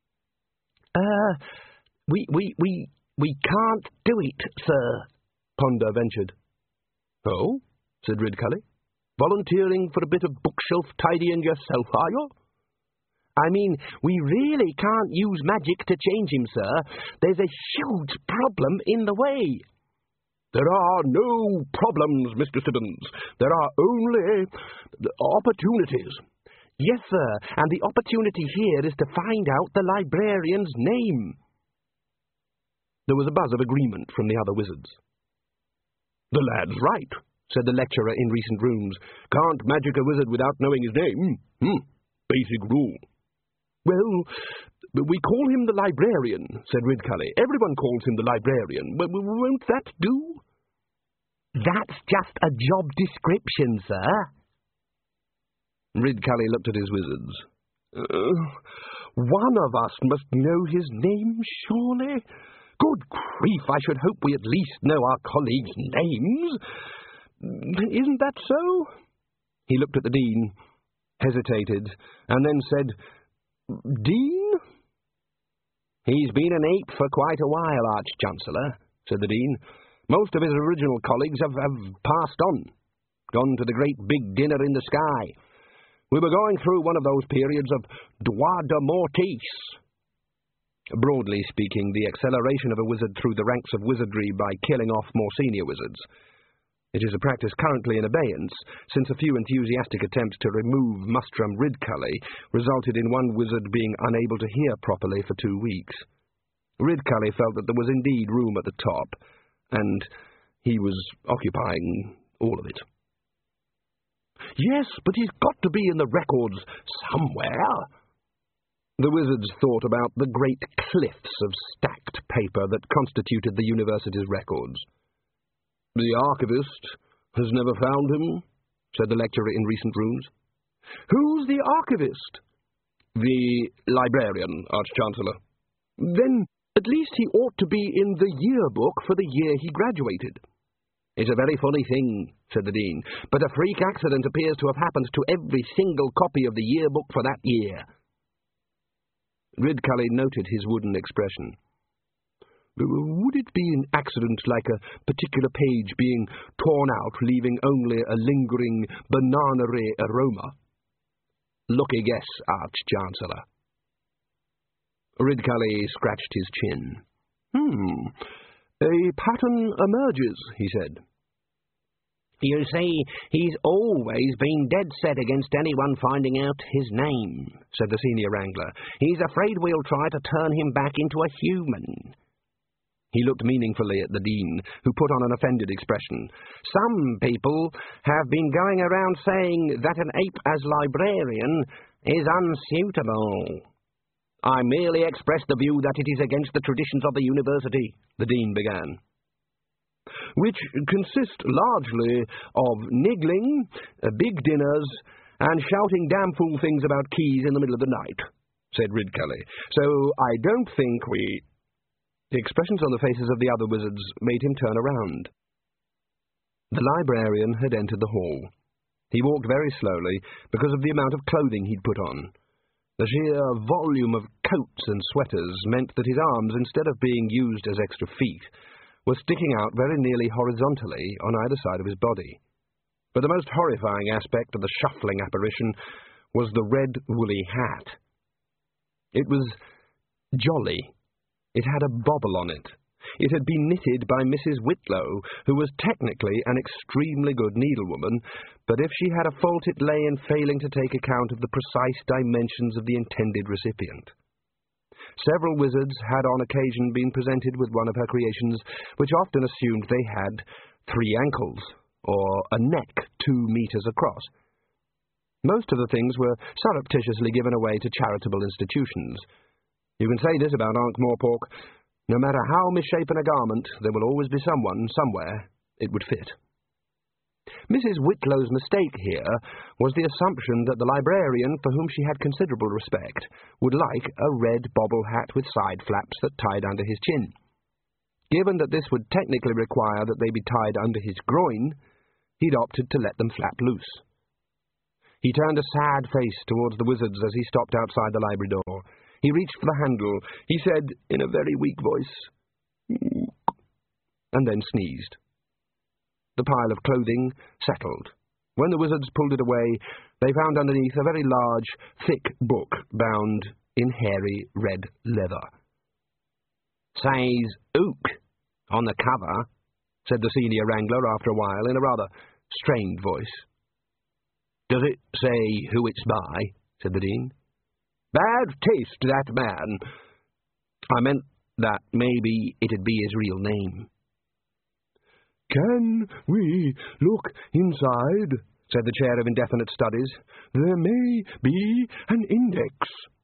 [SPEAKER 1] We can't do it, sir," Ponder ventured. "Oh?" said Ridcully. "Volunteering for a bit of bookshelf tidying yourself, are you?" "I mean, we really can't use magic to change him, sir. There's a huge problem in the way." "There are no problems, Mr. Stibbons. There are only opportunities. Yes, sir, and the opportunity here is to find out the librarian's name. There was a buzz of agreement from the other wizards. The lad's right, said the lecturer in recent rooms. Can't magic a wizard without knowing his name. Basic rule. Well, we call him the librarian, said Ridcully. Everyone calls him the librarian. Won't that do? That's just a job description, sir. Ridcully looked at his wizards. One of us must know his name, surely? Good grief, I should hope we at least know our colleagues' names. Isn't that so? He looked at the Dean, hesitated, and then said, Dean? He's been an ape for quite a while, Arch-Chancellor, said the Dean. Most of his original colleagues have passed on, gone to the great big dinner in the sky. We were going through one of those periods of droit de mortis. Broadly speaking, the acceleration of a wizard through the ranks of wizardry by killing off more senior wizards. It is a practice currently in abeyance, since a few enthusiastic attempts to remove Mustrum Ridcully resulted in one wizard being unable to hear properly for 2 weeks. Ridcully felt that there was indeed room at the top, and he was occupying all of it. Yes, but he's got to be in the records somewhere. The wizards thought about the great cliffs of stacked paper that constituted the university's records. The archivist has never found him, said the lecturer in recent rooms. Who's the archivist? The librarian, Arch-Chancellor. Then at least he ought to be in the yearbook for the year he graduated. It's a very funny thing, said the Dean, but a freak accident appears to have happened to every single copy of the yearbook for that year. Ridcully noted his wooden expression. Would it be an accident like a particular page being torn out, leaving only a lingering banana-ray aroma? Lucky guess, Arch-Chancellor. Ridcully scratched his chin. A pattern emerges, he said. You see, he's always been dead set against anyone finding out his name, said the senior wrangler. He's afraid we'll try to turn him back into a human. He looked meaningfully at the Dean, who put on an offended expression. Some people have been going around saying that an ape as librarian is unsuitable. I merely express the view that it is against the traditions of the university, the Dean began. Which consist largely of niggling, big dinners, and shouting damn fool things about keys in the middle of the night, said Ridcully. So I don't think we... The expressions on the faces of the other wizards made him turn around. The librarian had entered the hall. He walked very slowly because of the amount of clothing he'd put on. The sheer volume of coats and sweaters meant that his arms, instead of being used as extra feet, were sticking out very nearly horizontally on either side of his body. But the most horrifying aspect of the shuffling apparition was the red woolly hat. It was jolly. It had a bobble on it. It had been knitted by Mrs. Whitlow, who was technically an extremely good needlewoman, but if she had a fault it lay in failing to take account of the precise dimensions of the intended recipient. Several wizards had on occasion been presented with one of her creations, which often assumed they had 3 ankles, or a neck 2 meters across. Most of the things were surreptitiously given away to charitable institutions. You can say this about Ankh-Morpork. No matter how misshapen a garment, there will always be someone, somewhere, it would fit. Mrs. Whitlow's mistake here was the assumption that the librarian, for whom she had considerable respect, would like a red bobble hat with side flaps that tied under his chin. Given that this would technically require that they be tied under his groin, he'd opted to let them flap loose. He turned a sad face towards the wizards as he stopped outside the library door. He reached for the handle. He said, in a very weak voice, and then sneezed. The pile of clothing settled. When the wizards pulled it away, they found underneath a very large, thick book bound in hairy red leather. Says Ook on the cover, said the senior wrangler after a while in a rather strained voice. Does it say who it's by? said the Dean. "Bad taste, that man. I meant that maybe it'd be his real name." "Can we look inside?" said the Chair of Indefinite Studies. "There may be an index."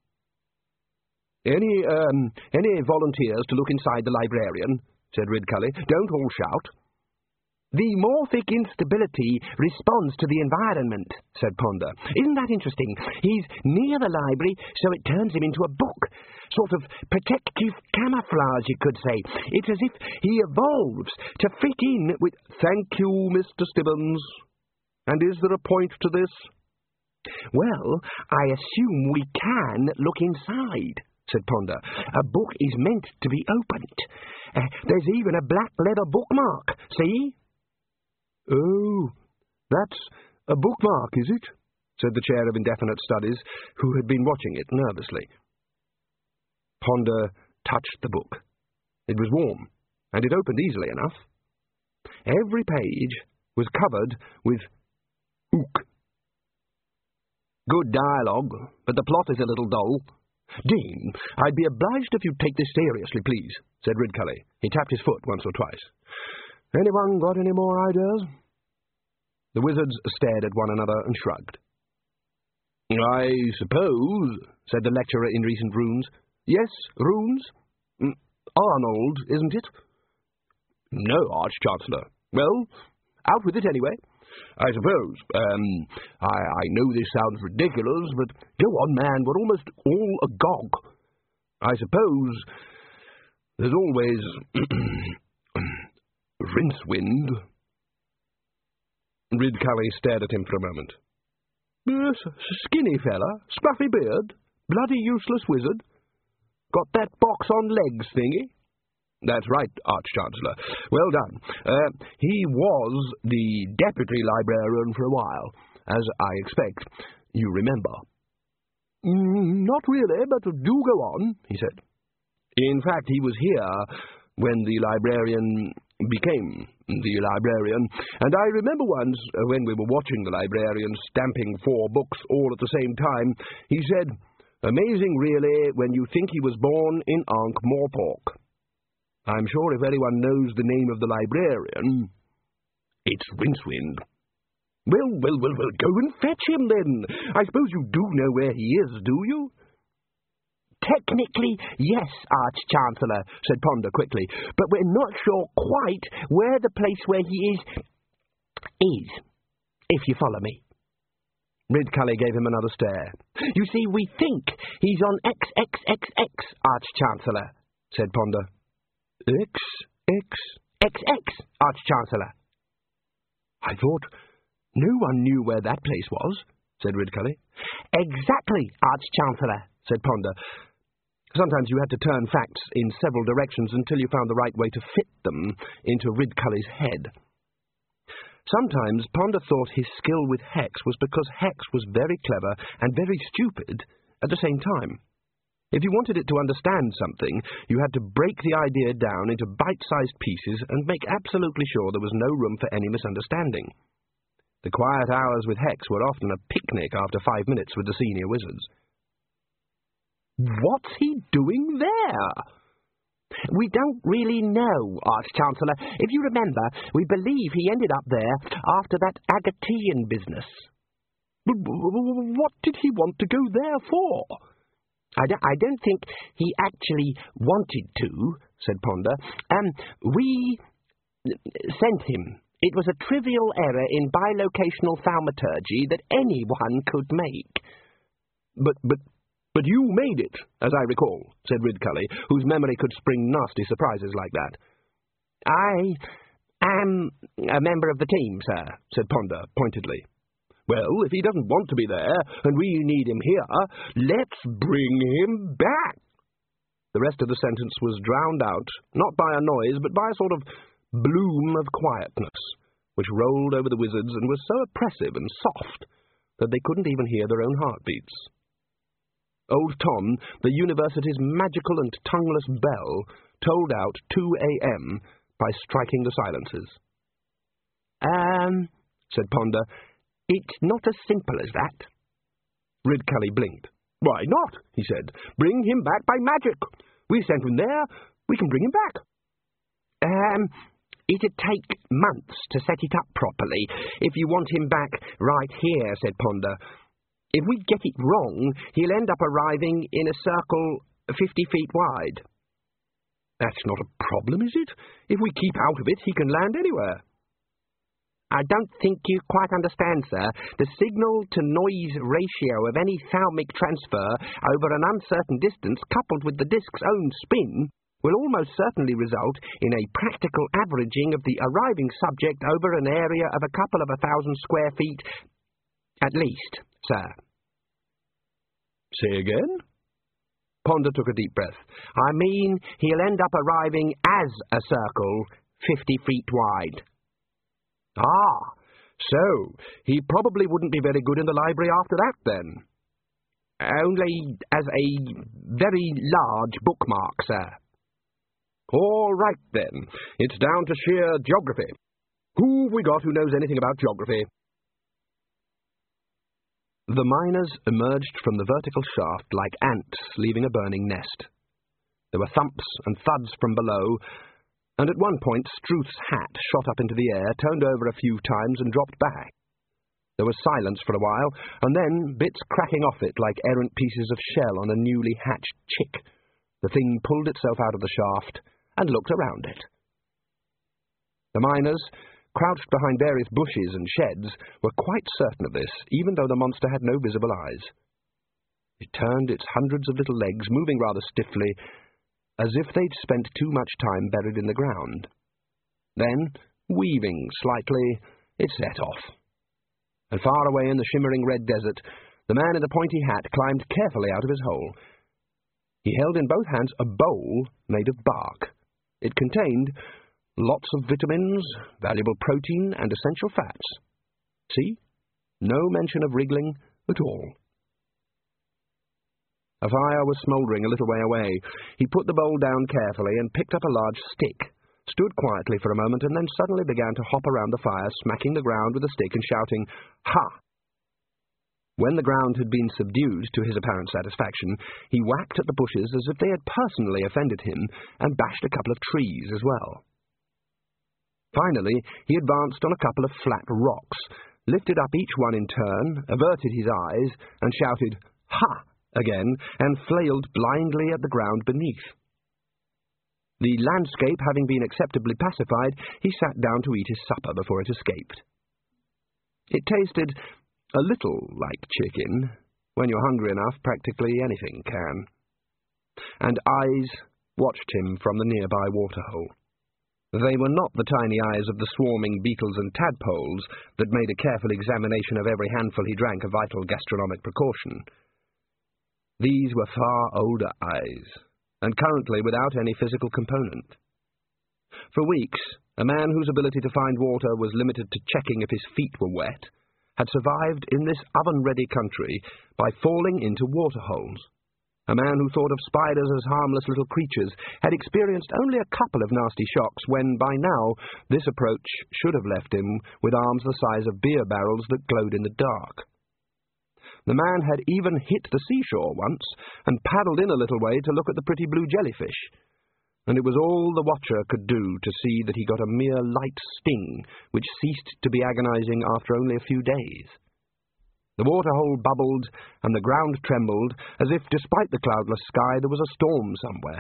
[SPEAKER 1] Any volunteers to look inside the librarian?" said Ridcully. "Don't all shout." "The morphic instability responds to the environment," said Ponder. "Isn't that interesting? He's near the library, so it turns him into a book. Sort of protective camouflage, you could say. It's as if he evolves to fit in with— "Thank you, Mr. Stibbons. And is there a point to this?" "Well, I assume we can look inside," said Ponder. "A book is meant to be opened. There's even a black leather bookmark, see?" "Oh, that's a bookmark, is it?" said the Chair of Indefinite Studies, who had been watching it nervously. Ponder touched the book. It was warm, and it opened easily enough. Every page was covered with ook. "Good dialogue, but the plot is a little dull." "Dean, I'd be obliged if you'd take this seriously, please," said Ridcully. He tapped his foot once or twice. "Anyone got any more ideas?" The wizards stared at one another and shrugged. "I suppose," said the lecturer in recent runes. "Yes, runes? Arnold, isn't it?" "No, Arch-Chancellor." "Well, out with it anyway. I suppose. I know this sounds ridiculous, but go on, man, we're almost all agog. I suppose there's always Rincewind." Ridcully stared at him for a moment. "Yes, skinny fella, scruffy beard, bloody useless wizard. Got that box on legs thingy?" "That's right, Arch-Chancellor. Well done. He was the deputy librarian for a while, as I expect you remember." "Not really, but do go on," he said. "In fact, he was here when the librarian became the librarian, and I remember once, when we were watching the librarian stamping 4 books all at the same time, he said, 'Amazing, really, when you think he was born in Ankh-Morpork.' I'm sure if anyone knows the name of the librarian, it's Rincewind." Well, go and fetch him, then. I suppose you do know where he is, do you?" "Technically, yes, Arch-Chancellor," said Ponder quickly, "but we're not sure quite where the place where he is, if you follow me." Ridcully gave him another stare. "You see, we think he's on XXXX, Arch-Chancellor," said Ponder. XX, Arch-Chancellor." "I thought no one knew where that place was," said Ridcully. "Exactly, Arch-Chancellor," said Ponder. Sometimes you had to turn facts in several directions until you found the right way to fit them into Ridcully's head. Sometimes Ponder thought his skill with Hex was because Hex was very clever and very stupid at the same time. If you wanted it to understand something, you had to break the idea down into bite-sized pieces and make absolutely sure there was no room for any misunderstanding. The quiet hours with Hex were often a picnic after 5 minutes with the senior wizards. "What's he doing there?" "We don't really know, Arch-Chancellor. If you remember, we believe he ended up there after that Agatean business." "What did he want to go there for?" I don't think he actually wanted to," said Ponder. We sent him. It was a trivial error in bilocational thaumaturgy that anyone could make." But you made it, as I recall," said Ridcully, whose memory could spring nasty surprises like that. "I am a member of the team, sir," said Ponder pointedly. "Well, if he doesn't want to be there, and we need him here, let's bring him back." The rest of the sentence was drowned out, not by a noise, but by a sort of bloom of quietness, which rolled over the wizards and was so oppressive and soft that they couldn't even hear their own heartbeats. Old Tom, the university's magical and tongueless bell, tolled out 2 a.m. by striking the silences. Said Ponder, "it's not as simple as that." Ridcully blinked. "Why not?" he said. "Bring him back by magic. We sent him there. We can bring him back." It'd take months to set it up properly, if you want him back right here, said Ponder. "If we get it wrong, he'll end up arriving in a circle 50 feet wide." "That's not a problem, is it? If we keep out of it, he can land anywhere." "I don't think you quite understand, sir. The signal-to-noise ratio of any thalmic transfer over an uncertain distance, coupled with the disk's own spin, will almost certainly result in a practical averaging of the arriving subject over an area of a couple of 1,000 square feet, at least, sir." "Say again?" Ponder took a deep breath. "I mean, he'll end up arriving as a circle 50 feet wide." "Ah, so he probably wouldn't be very good in the library after that, then?" "Only as a very large bookmark, sir." "All right, then. It's down to sheer geography. Who've we got who knows anything about geography?" The miners emerged from the vertical shaft like ants leaving a burning nest. There were thumps and thuds from below, and at one point Struth's hat shot up into the air, turned over a few times, and dropped back. There was silence for a while, and then bits cracking off it like errant pieces of shell on a newly hatched chick. The thing pulled itself out of the shaft and looked around it. The miners, crouched behind various bushes and sheds, were quite certain of this, even though the monster had no visible eyes. It turned its hundreds of little legs, moving rather stiffly, as if they'd spent too much time buried in the ground. Then, weaving slightly, it set off. And far away in the shimmering red desert, the man in the pointy hat climbed carefully out of his hole. He held in both hands a bowl made of bark. It contained lots of vitamins, valuable protein, and essential fats. See? No mention of wriggling at all. A fire was smouldering a little way away. He put the bowl down carefully and picked up a large stick, stood quietly for a moment, and then suddenly began to hop around the fire, smacking the ground with the stick and shouting, "Ha!" When the ground had been subdued to his apparent satisfaction, he whacked at the bushes as if they had personally offended him, and bashed a couple of trees as well. Finally, he advanced on a couple of flat rocks, lifted up each one in turn, averted his eyes, and shouted, "Ha!" again, and flailed blindly at the ground beneath. The landscape having been acceptably pacified, he sat down to eat his supper before it escaped. It tasted a little like chicken. When you're hungry enough, practically anything can. And eyes watched him from the nearby waterhole. They were not the tiny eyes of the swarming beetles and tadpoles that made a careful examination of every handful he drank a vital gastronomic precaution. These were far older eyes, and currently without any physical component. For weeks, a man whose ability to find water was limited to checking if his feet were wet had survived in this oven-ready country by falling into waterholes. A man who thought of spiders as harmless little creatures had experienced only a couple of nasty shocks when, by now, this approach should have left him with arms the size of beer barrels that glowed in the dark. The man had even hit the seashore once and paddled in a little way to look at the pretty blue jellyfish, and it was all the watcher could do to see that he got a mere light sting, which ceased to be agonizing after only a few days. The waterhole bubbled, and the ground trembled, as if, despite the cloudless sky, there was a storm somewhere.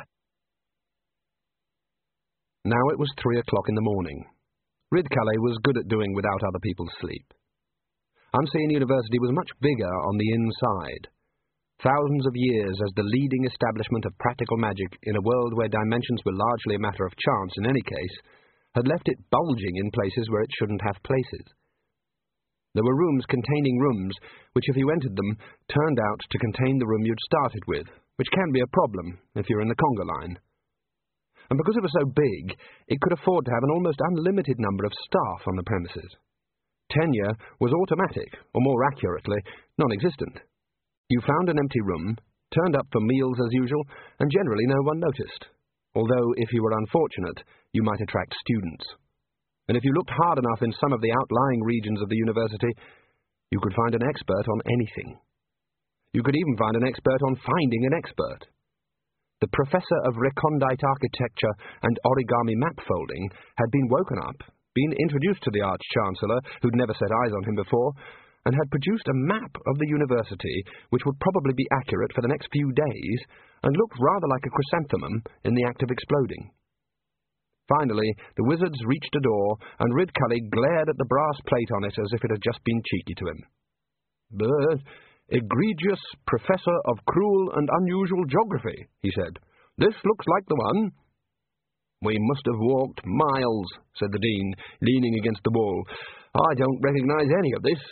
[SPEAKER 1] Now it was 3 o'clock in the morning. Ridcully was good at doing without other people's sleep. Unseen University was much bigger on the inside. Thousands of years as the leading establishment of practical magic in a world where dimensions were largely a matter of chance in any case, had left it bulging in places where it shouldn't have places. There were rooms containing rooms, which if you entered them, turned out to contain the room you'd started with, which can be a problem if you're in the conga line. And because it was so big, it could afford to have an almost unlimited number of staff on the premises. Tenure was automatic, or more accurately, non-existent. You found an empty room, turned up for meals as usual, and generally no one noticed, although if you were unfortunate, you might attract students. And if you looked hard enough in some of the outlying regions of the university, you could find an expert on anything. You could even find an expert on finding an expert. The professor of recondite architecture and origami map folding had been woken up, been introduced to the Arch-Chancellor, who'd never set eyes on him before, and had produced a map of the university which would probably be accurate for the next few days, and looked rather like a chrysanthemum in the act of exploding. Finally, the wizards reached a door, and Ridcully glared at the brass plate on it as if it had just been cheeky to him. "But, egregious professor of cruel and unusual geography," he said. "This looks like the one." "We must have walked miles," said the Dean, leaning against the wall. "I don't recognise any of this."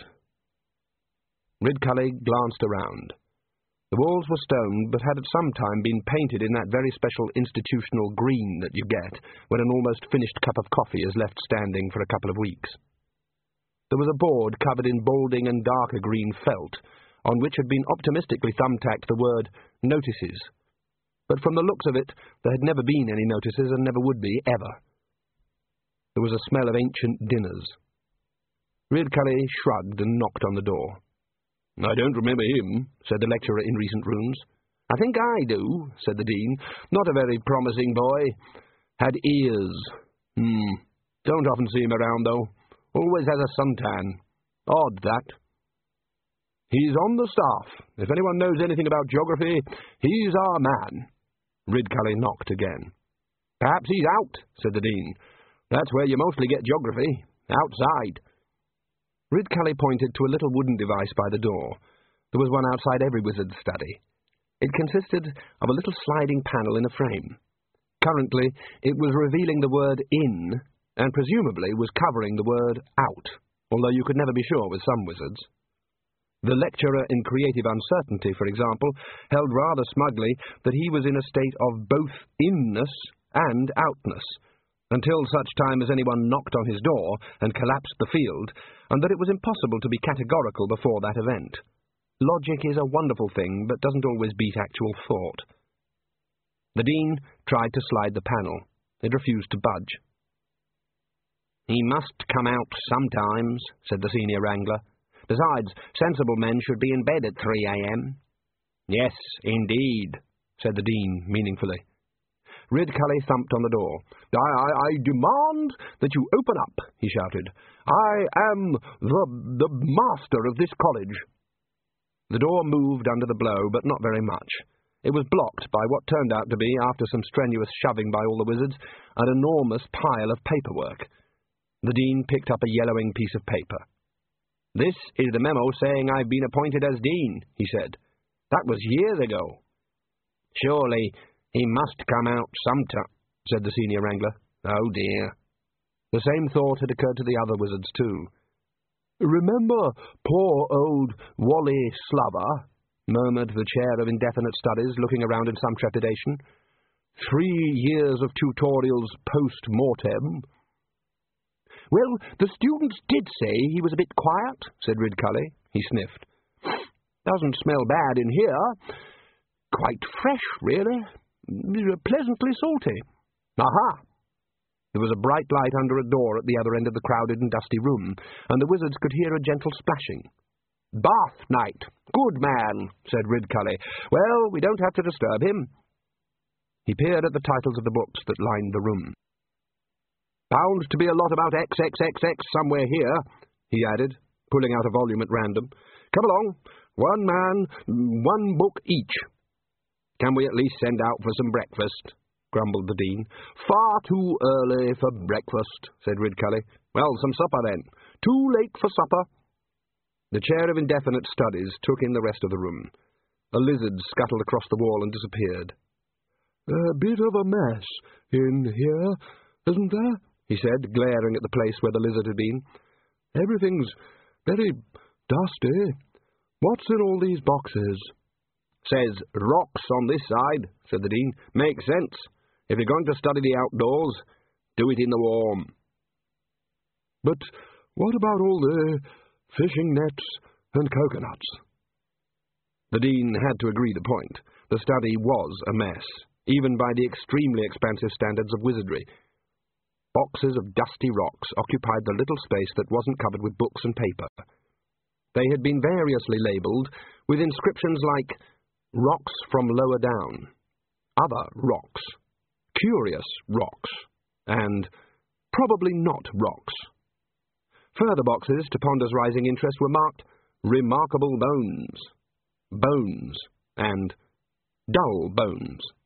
[SPEAKER 1] Ridcully glanced around. The walls were stone, but had at some time been painted in that very special institutional green that you get when an almost finished cup of coffee is left standing for a couple of weeks. There was a board covered in balding and darker green felt, on which had been optimistically thumbtacked the word "Notices." But from the looks of it, there had never been any notices and never would be, ever. There was a smell of ancient dinners. Ridcully shrugged and knocked on the door. "I don't remember him," said the lecturer in recent rooms. "I think I do," said the Dean. "Not a very promising boy. Had ears. Don't often see him around, though. Always has a suntan. Odd, that. He's on the staff. If anyone knows anything about geography, he's our man." Ridcully knocked again. "Perhaps he's out," said the Dean. "That's where you mostly get geography. Outside." Ridcully pointed to a little wooden device by the door. There was one outside every wizard's study. It consisted of a little sliding panel in a frame. Currently, it was revealing the word "in," and presumably was covering the word "out," although you could never be sure with some wizards. The lecturer in creative uncertainty, for example, held rather smugly that he was in a state of both inness and outness, until such time as anyone knocked on his door and collapsed the field, and that it was impossible to be categorical before that event. Logic is a wonderful thing, but doesn't always beat actual thought. The Dean tried to slide the panel. It refused to budge. "He must come out sometimes," said the senior wrangler. "Besides, sensible men should be in bed at 3 a.m. "Yes, indeed," said the Dean meaningfully. Ridcully thumped on the door. I demand that you open up," he shouted. "I am the master of this college." The door moved under the blow, but not very much. It was blocked by what turned out to be, after some strenuous shoving by all the wizards, an enormous pile of paperwork. The Dean picked up a yellowing piece of paper. "This is the memo saying I've been appointed as Dean," he said. "That was years ago." "Surely he must come out sometime," said the senior wrangler. "Oh dear." The same thought had occurred to the other wizards too. "Remember poor old Wally Slover?" murmured the chair of indefinite studies, looking around in some trepidation. 3 years of tutorials post-mortem." "Well, the students did say he was a bit quiet," said Ridcully. He sniffed. "Doesn't smell bad in here. Quite fresh, really. Pleasantly salty. Aha!" There was a bright light under a door at the other end of the crowded and dusty room, and the wizards could hear a gentle splashing. "Bath night. Good man," said Ridcully. "Well, we don't have to disturb him." He peered at the titles of the books that lined the room. "Bound to be a lot about XXXX somewhere here," he added, pulling out a volume at random. "Come along. One man, one book each." "Can we at least send out for some breakfast?" grumbled the Dean. "Far too early for breakfast," said Ridcully. "Well, some supper then." "Too late for supper." The chair of indefinite studies took in the rest of the room. A lizard scuttled across the wall and disappeared. "A bit of a mess in here, isn't there?" he said, glaring at the place where the lizard had been. "Everything's very dusty. What's in all these boxes?" "Says rocks on this side," said the Dean. "Makes sense. If you're going to study the outdoors, do it in the warm." "But what about all the fishing nets and coconuts?" The Dean had to agree the point. The study was a mess, even by the extremely expansive standards of wizardry. Boxes of dusty rocks occupied the little space that wasn't covered with books and paper. They had been variously labelled, with inscriptions like "Rocks from Lower Down," "Other Rocks," "Curious Rocks," and "Probably Not Rocks." Further boxes to Ponder's rising interest were marked "Remarkable Bones," "Bones," and "Dull Bones."